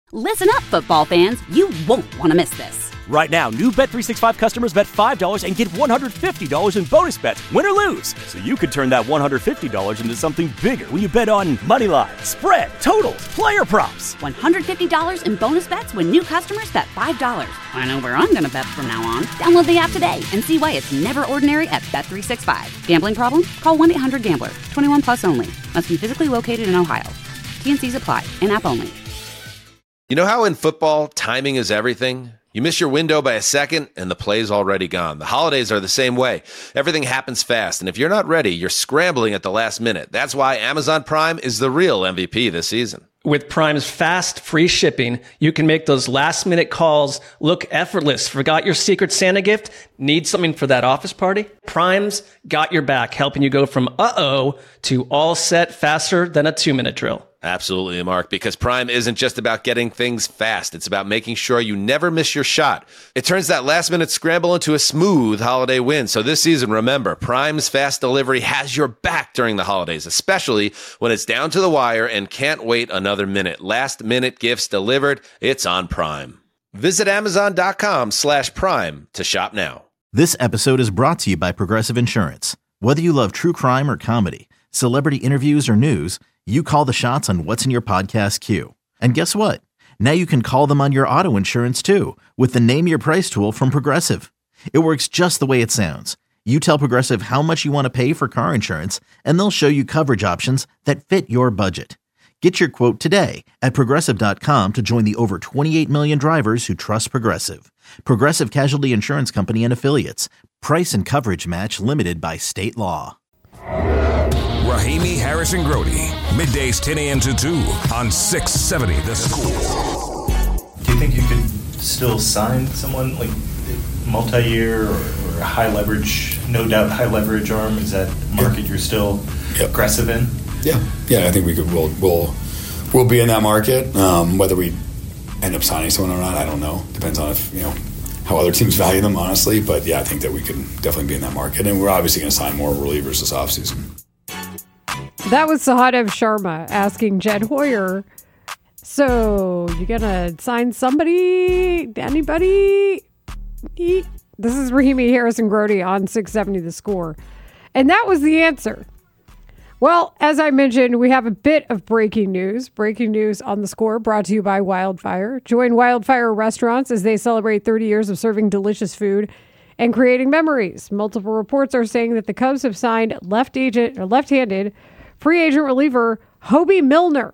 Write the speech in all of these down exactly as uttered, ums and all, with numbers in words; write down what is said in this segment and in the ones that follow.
Listen up, football fans. You won't want to miss this. Right now, new Bet three sixty-five customers bet five dollars and get one hundred fifty dollars in bonus bets, win or lose. So you could turn that one hundred fifty dollars into something bigger when you bet on money line, spread, totals, player props. one hundred fifty dollars in bonus bets when new customers bet five dollars. I know where I'm going to bet from now on. Download the app today and see why it's never ordinary at Bet three sixty-five. Gambling problem? Call one eight hundred gambler. twenty-one plus only. Must be physically located in Ohio. T N Cs apply. In-app only. You know how in football, timing is everything? You miss your window by a second, and the play's already gone. The holidays are the same way. Everything happens fast, and if you're not ready, you're scrambling at the last minute. That's why Amazon Prime is the real M V P this season. With Prime's fast, free shipping, you can make those last-minute calls look effortless. Forgot your Secret Santa gift? Need something for that office party? Prime's got your back, helping you go from uh-oh to all set faster than a two-minute drill. Absolutely, Mark, because Prime isn't just about getting things fast. It's about making sure you never miss your shot. It turns that last-minute scramble into a smooth holiday win. So this season, remember, Prime's fast delivery has your back during the holidays, especially when it's down to the wire and can't wait another minute. Last-minute gifts delivered, it's on Prime. Visit Amazon.com slash Prime to shop now. This episode is brought to you by Progressive Insurance. Whether you love true crime or comedy, celebrity interviews or news, you call the shots on what's in your podcast queue. And guess what? Now you can call them on your auto insurance too with the Name Your Price tool from Progressive. It works just the way it sounds. You tell Progressive how much you want to pay for car insurance, and they'll show you coverage options that fit your budget. Get your quote today at Progressive dot com to join the over twenty-eight million drivers who trust Progressive. Progressive Casualty Insurance Company and Affiliates. Price and coverage match limited by state law. Rahimi Harrison Grody, middays ten a.m. to two on six seventy The Score. Do you think you could still sign someone like multi-year or, or a high leverage, no doubt high leverage arm? Is that market yeah. you're still yep. aggressive in? Yeah, yeah, I think we could. We'll we'll we'll be in that market. Um, whether we end up signing someone or not, I don't know. Depends on if you know how other teams value them, honestly. But yeah, I think that we could definitely be in that market, and we're obviously going to sign more relievers this offseason. That was Sahadev Sharma asking Jed Hoyer, so you gonna sign somebody, anybody? This is Rahimi Harrison Grody on six seventy The Score. And that was the answer. Well, as I mentioned, we have a bit of breaking news. Breaking news on The Score brought to you by Wildfire. Join Wildfire Restaurants as they celebrate thirty years of serving delicious food and creating memories. Multiple reports are saying that the Cubs have signed left agent or left-handed free agent reliever Hoby Milner.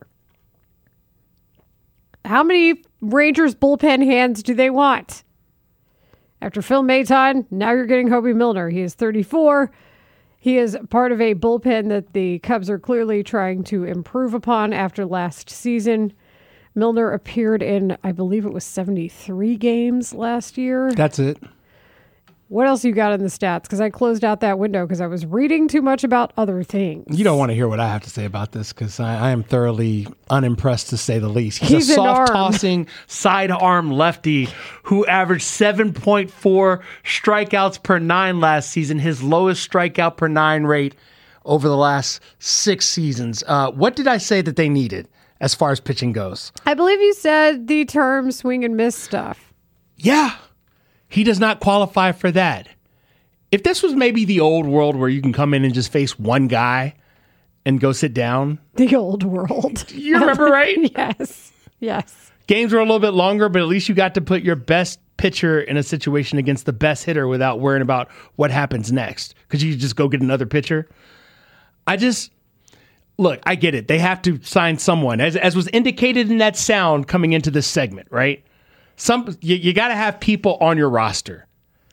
How many Rangers bullpen hands do they want? After Phil Maton, now you're getting Hoby Milner. He is thirty-four. He is part of a bullpen that the Cubs are clearly trying to improve upon after last season. Milner appeared in, I believe it was seventy-three games last year. That's it. What else you got in the stats? Because I closed out that window because I was reading too much about other things. You don't want to hear what I have to say about this because I, I am thoroughly unimpressed, to say the least. He's, He's a soft-tossing, side-arm lefty who averaged seven point four strikeouts per nine last season, his lowest strikeout per nine rate over the last six seasons. Uh, what did I say that they needed as far as pitching goes? I believe you said the term swing and miss stuff. Yeah. He does not qualify for that. If this was maybe the old world where you can come in and just face one guy and go sit down. The old world. You remember, right? Yes. Yes. Games were a little bit longer, but at least you got to put your best pitcher in a situation against the best hitter without worrying about what happens next. Because you could just go get another pitcher. I just, look, I get it. They have to sign someone. As, as was indicated in that sound coming into this segment, right? Some you, you got to have people on your roster,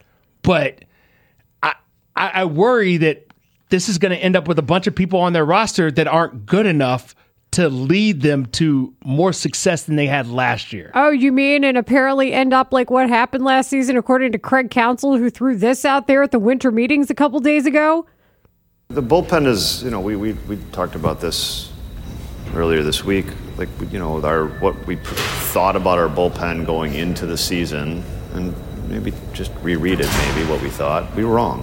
but I, I I worry that this is going to end up with a bunch of people on their roster that aren't good enough to lead them to more success than they had last year. Oh, you mean and apparently end up like what happened last season, according to Craig Counsell, who threw this out there at the winter meetings a couple days ago? The bullpen is, you know, we we we talked about this earlier this week. Like, you know, our what we thought about our bullpen going into the season, and maybe just reread it, maybe what we thought. We were wrong.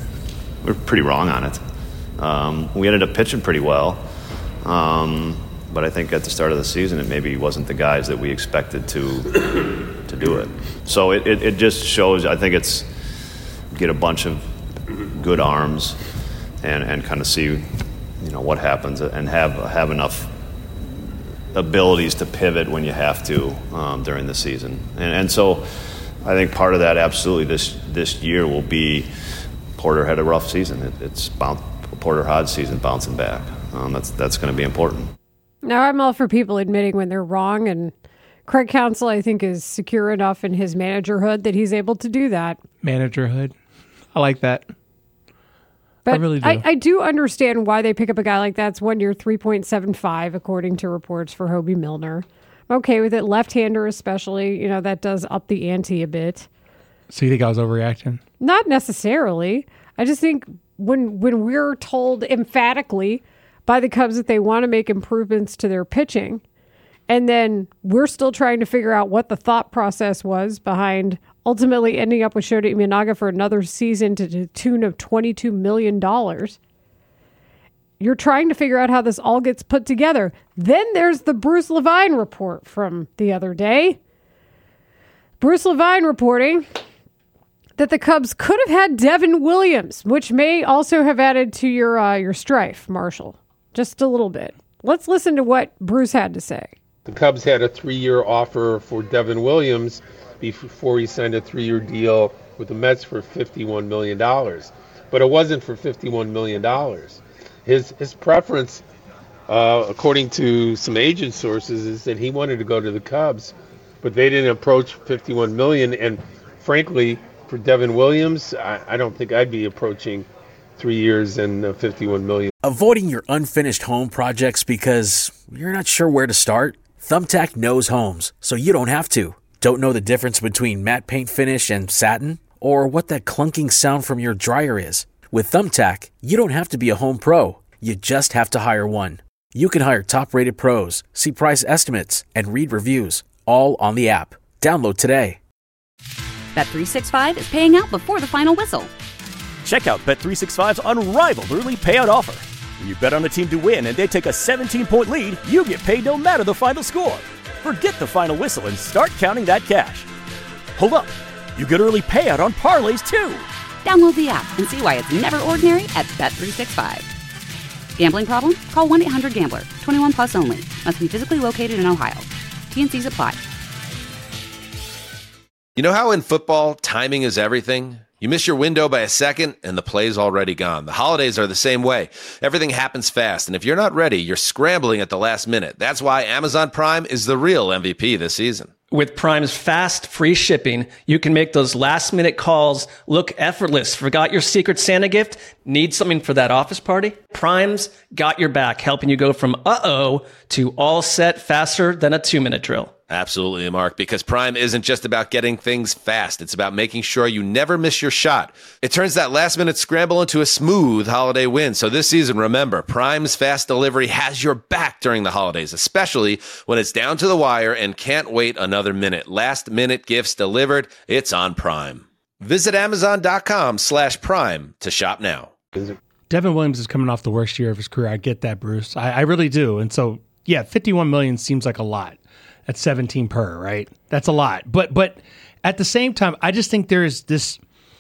we were pretty wrong on it. Um, we ended up pitching pretty well. Um, but I think at the start of the season, it maybe wasn't the guys that we expected to to do it. So it, it, it just shows, I think it's get a bunch of good arms and, and kind of see, you know, what happens and have have enough abilities to pivot when you have to um, during the season. And, and so I think part of that absolutely this this year will be Porter had a rough season. It, it's bounce, Porter Hodge season bouncing back. Um, that's that's going to be important. Now, I'm all for people admitting when they're wrong, and Craig Counsell, I think, is secure enough in his managerhood that he's able to do that. Managerhood. I like that. But I really do. I, I do understand why they pick up a guy like that. It's one year, three point seven five, according to reports for Hobie Milner. I'm okay with it. Left-hander especially, you know, that does up the ante a bit. So you think I was overreacting? Not necessarily. I just think when when we're told emphatically by the Cubs that they want to make improvements to their pitching, and then we're still trying to figure out what the thought process was behind ultimately ending up with Shota Imanaga for another season to the tune of twenty-two million dollars. You're trying to figure out how this all gets put together. Then there's the Bruce Levine report from the other day. Bruce Levine reporting that the Cubs could have had Devin Williams, which may also have added to your uh, your strife, Marshall, just a little bit. Let's listen to what Bruce had to say. The Cubs had a three-year offer for Devin Williams before he signed a three-year deal with the Mets for fifty-one million dollars. But it wasn't for fifty-one million dollars. His his preference, uh, according to some agent sources, is that he wanted to go to the Cubs, but they didn't approach fifty-one million dollars. And frankly, for Devin Williams, I, I don't think I'd be approaching three years and uh, fifty-one million dollars. Avoiding your unfinished home projects because you're not sure where to start? Thumbtack knows homes, so you don't have to. Don't know the difference between matte paint finish and satin? Or what that clunking sound from your dryer is? With Thumbtack, you don't have to be a home pro. You just have to hire one. You can hire top-rated pros, see price estimates, and read reviews, all on the app. Download today. Bet three sixty-five is paying out before the final whistle. Check out Bet three sixty-five's unrivaled early payout offer. When you bet on a team to win and they take a seventeen-point lead, you get paid no matter the final score. Forget the final whistle and start counting that cash. Hold up. You get early payout on parlays, too. Download the app and see why it's never ordinary at Bet three sixty-five. Gambling problem? Call one eight hundred gambler. twenty-one plus only. Must be physically located in Ohio. T N Cs apply. You know how in football, timing is everything? You miss your window by a second, and the play's already gone. The holidays are the same way. Everything happens fast, and if you're not ready, you're scrambling at the last minute. That's why Amazon Prime is the real M V P this season. With Prime's fast, free shipping, you can make those last-minute calls look effortless. Forgot your Secret Santa gift? Need something for that office party? Prime's got your back, helping you go from uh-oh to all set faster than a two-minute drill. Absolutely, Mark, because Prime isn't just about getting things fast. It's about making sure you never miss your shot. It turns that last-minute scramble into a smooth holiday win. So this season, remember, Prime's fast delivery has your back during the holidays, especially when it's down to the wire and can't wait another minute. Last-minute gifts delivered, it's on Prime. Visit Amazon.com slash Prime to shop now. Devin Williams is coming off the worst year of his career. I get that, Bruce. I, I really do. And so, yeah, fifty-one million dollars seems like a lot. That's seventeen per, right? That's a lot. But but at the same time, I just think there is this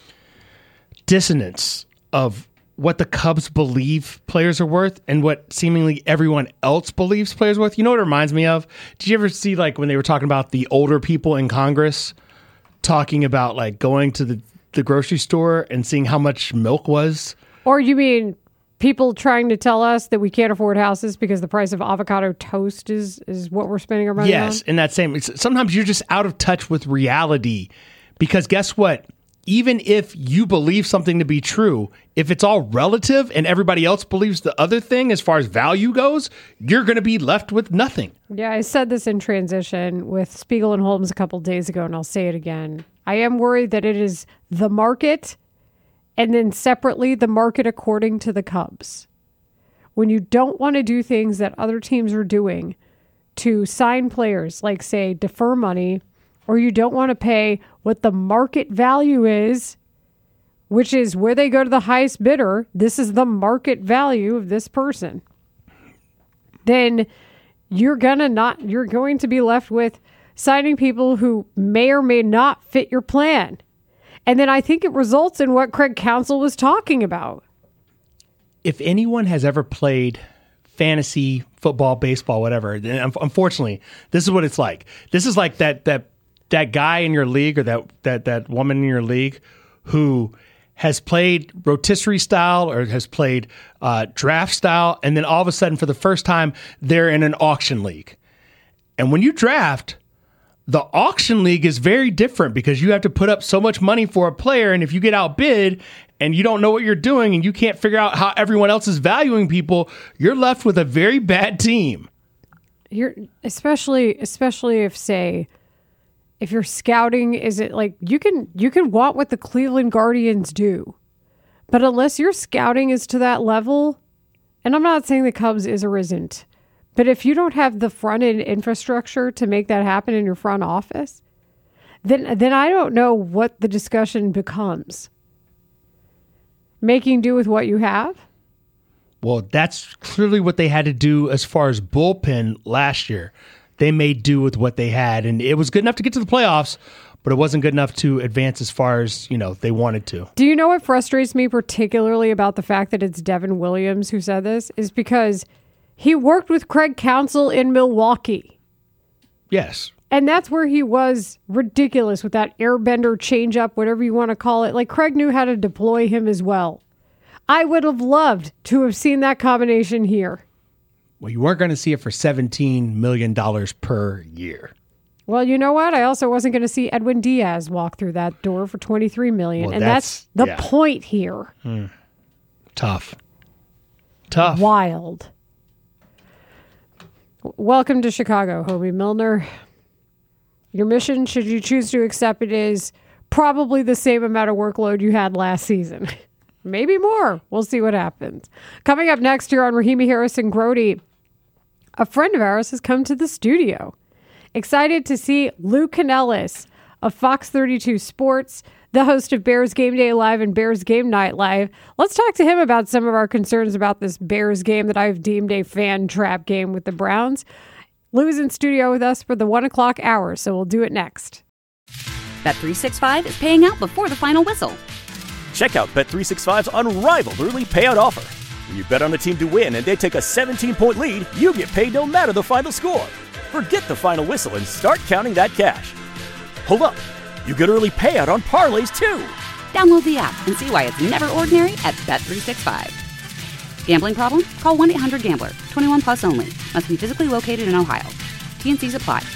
dissonance of what the Cubs believe players are worth and what seemingly everyone else believes players are worth. You know what it reminds me of? Did you ever see, like, when they were talking about the older people in Congress talking about, like, going to the, the grocery store and seeing how much milk was? Or you mean people trying to tell us that we can't afford houses because the price of avocado toast is, is what we're spending our money yes, on? Yes, in that same... Sometimes you're just out of touch with reality because guess what? Even if you believe something to be true, if it's all relative and everybody else believes the other thing as far as value goes, you're going to be left with nothing. Yeah, I said this in transition with Spiegel and Holmes a couple days ago, and I'll say it again. I am worried that it is the market and then separately the market according to the Cubs. When you don't want to do things that other teams are doing to sign players, like, say, defer money, or you don't want to pay what the market value is, which is where they go to the highest bidder, this is the market value of this person, then you're gonna not you're going to be left with signing people who may or may not fit your plan. And then I think it results in what Craig Counsell was talking about. If anyone has ever played fantasy football, baseball, whatever, then unfortunately, this is what it's like. This is like that that that guy in your league or that that that woman in your league who has played rotisserie style or has played uh, draft style, and then all of a sudden, for the first time, they're in an auction league. And when you draft, the auction league is very different because you have to put up so much money for a player, and if you get outbid and you don't know what you're doing and you can't figure out how everyone else is valuing people, you're left with a very bad team. You're especially especially if, say, if you're scouting, is it like you can you can want what the Cleveland Guardians do, but unless your scouting is to that level, and I'm not saying the Cubs is or isn't, but if you don't have the front end infrastructure to make that happen in your front office, then then I don't know what the discussion becomes. Making do with what you have? Well, that's clearly what they had to do as far as bullpen last year. They made do with what they had, and it was good enough to get to the playoffs, but it wasn't good enough to advance as far as, you know, they wanted to. Do you know what frustrates me particularly about the fact that it's Devin Williams who said this? Is because he worked with Craig Counsell in Milwaukee. Yes. And that's where he was ridiculous with that airbender changeup, whatever you want to call it. Like, Craig knew how to deploy him as well. I would have loved to have seen that combination here. Well, you weren't going to see it for seventeen million dollars per year. Well, you know what? I also wasn't going to see Edwin Diaz walk through that door for twenty-three million dollars. Well, and that's, that's, the yeah. point here. Hmm. Tough. Tough. Wild. Welcome to Chicago, Hobie Milner. Your mission, should you choose to accept it, is probably the same amount of workload you had last season. Maybe more. We'll see what happens. Coming up next here on Rahimi Harrison Grody, a friend of ours has come to the studio. Excited to see Lou Canellis of Fox thirty-two Sports, the host of Bears Game Day Live and Bears Game Night Live. Let's talk to him about some of our concerns about this Bears game that I've deemed a fan trap game with the Browns. Lou's in studio with us for the one o'clock hour, so we'll do it next. Bet three sixty-five is paying out before the final whistle. Check out Bet three sixty-five's unrivaled early payout offer. When you bet on a team to win and they take a seventeen-point lead, you get paid no matter the final score. Forget the final whistle and start counting that cash. Hold up. You get early payout on parlays, too. Download the app and see why it's never ordinary at Bet three sixty-five. Gambling problem? Call one eight hundred gambler. twenty-one plus only. Must be physically located in Ohio. T N Cs apply.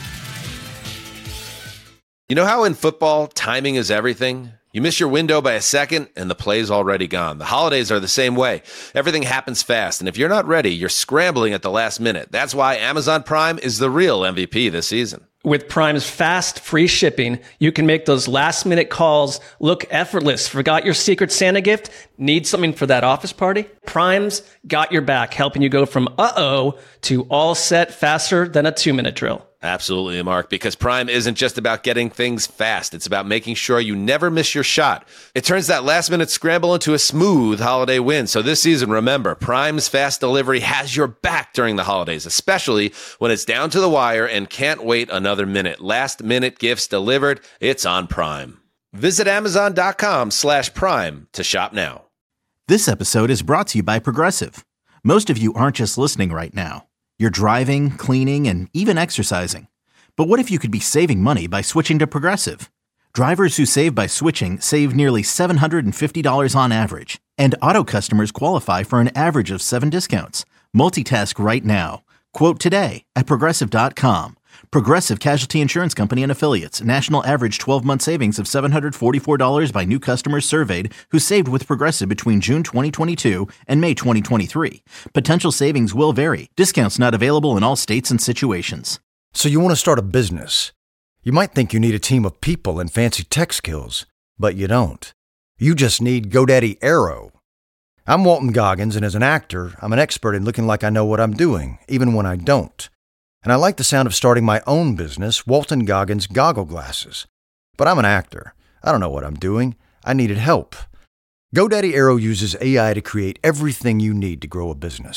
You know how in football, timing is everything? You miss your window by a second, and the play's already gone. The holidays are the same way. Everything happens fast, and if you're not ready, you're scrambling at the last minute. That's why Amazon Prime is the real M V P this season. With Prime's fast, free shipping, you can make those last-minute calls look effortless. Forgot your Secret Santa gift? Need something for that office party? Prime's got your back, helping you go from uh-oh to all set faster than a two-minute drill. Absolutely, Mark, because Prime isn't just about getting things fast. It's about making sure you never miss your shot. It turns that last-minute scramble into a smooth holiday win. So this season, remember, Prime's fast delivery has your back during the holidays, especially when it's down to the wire and can't wait another minute. Last-minute gifts delivered. It's on Prime. Visit Amazon.com slash Prime to shop now. This episode is brought to you by Progressive. Most of you aren't just listening right now. You're driving, cleaning, and even exercising. But what if you could be saving money by switching to Progressive? Drivers who save by switching save nearly seven hundred fifty dollars on average. And auto customers qualify for an average of seven discounts. Multitask right now. Quote today at Progressive dot com. Progressive Casualty Insurance Company and Affiliates. National average twelve-month savings of seven hundred forty-four dollars by new customers surveyed who saved with Progressive between June twenty twenty-two and May twenty twenty-three. Potential savings will vary. Discounts not available in all states and situations. So you want to start a business. You might think you need a team of people and fancy tech skills, but you don't. You just need GoDaddy Aero. I'm Walton Goggins, and as an actor, I'm an expert in looking like I know what I'm doing, even when I don't. And I like the sound of starting my own business, Walton Goggins Goggle Glasses. But I'm an actor. I don't know what I'm doing. I needed help. GoDaddy Aero uses A I to create everything you need to grow a business.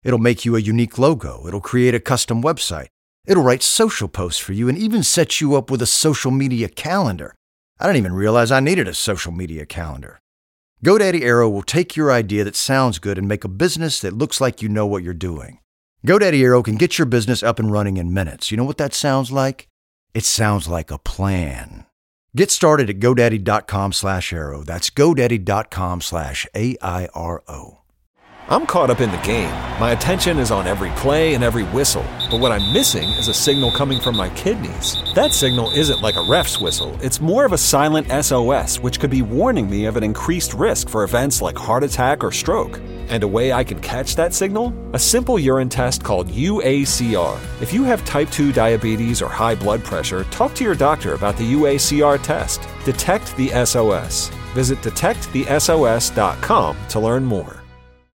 It'll make you a unique logo. It'll create a custom website. It'll write social posts for you and even set you up with a social media calendar. I didn't even realize I needed a social media calendar. GoDaddy Aero will take your idea that sounds good and make a business that looks like you know what you're doing. GoDaddy Aero can get your business up and running in minutes. You know what that sounds like? It sounds like a plan. Get started at GoDaddy.com slash Aero. That's GoDaddy.com slash A I R O. I'm caught up in the game. My attention is on every play and every whistle. But what I'm missing is a signal coming from my kidneys. That signal isn't like a ref's whistle. It's more of a silent S O S, which could be warning me of an increased risk for events like heart attack or stroke. And a way I can catch that signal? A simple urine test called U A C R. If you have type two diabetes or high blood pressure, talk to your doctor about the U A C R test. Detect the S O S. Visit detect the S O S dot com to learn more.